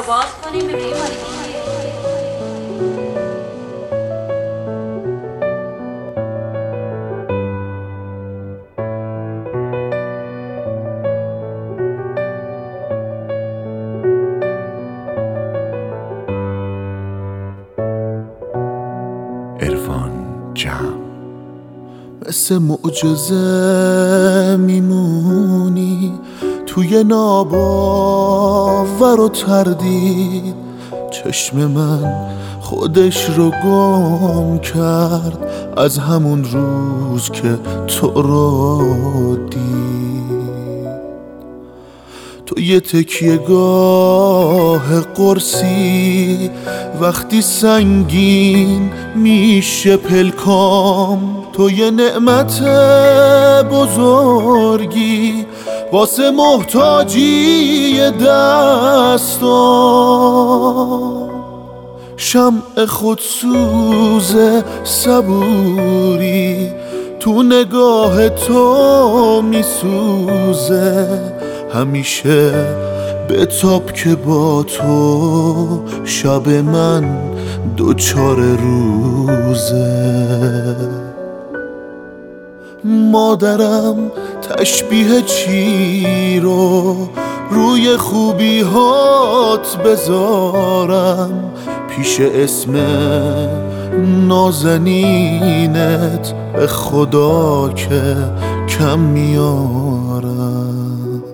رو باز کنیم ببینیم مال کیه. عرفان جمع. مثل معجزه میمونی توی ناباور و تردید. چشم من خودش رو گم کرد از همون روز که تو رو دید. تو یه تکیه گاه قرصی وقتی سنگین میشه پلکام. تو یه نعمت بزرگی واسه محتاجی دستام. شمع خودسوز صبوری تو نگاه تو میسوزه. همیشه به تاب که با تو شب من دوچار روزه. مادرم تشبیه چی رو روی خوبی هات بذارم؟ پیش اسم نازنینت به خدا که کم میارم.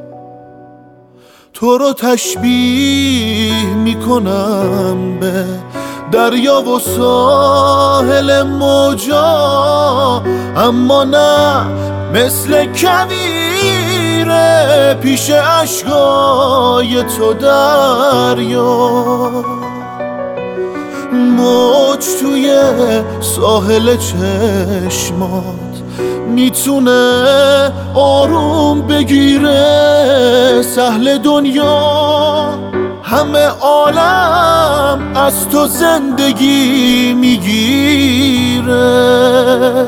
تو رو تشبیه میکنم به دریا و ساحل موجا، اما نه مثل کویره پیش اشکای تو دریا. موج توی ساحل چشمات میتونه آروم بگیره. سهل دنیا همه عالم از تو زندگی میگیره.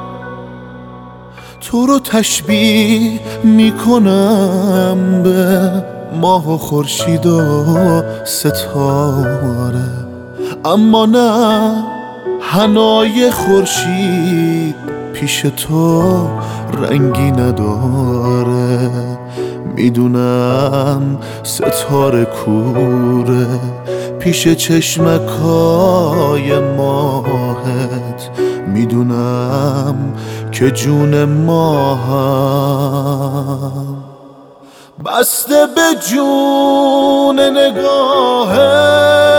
تو رو تشبیه میکنم به ماه و خورشید و ستاره، اما نه حنای خورشید پیش تو رنگی نداره. میدونم ستاره کوره پیش چشمکای ماهت. میدونم که جون ماهم بسته به جون نگاهت.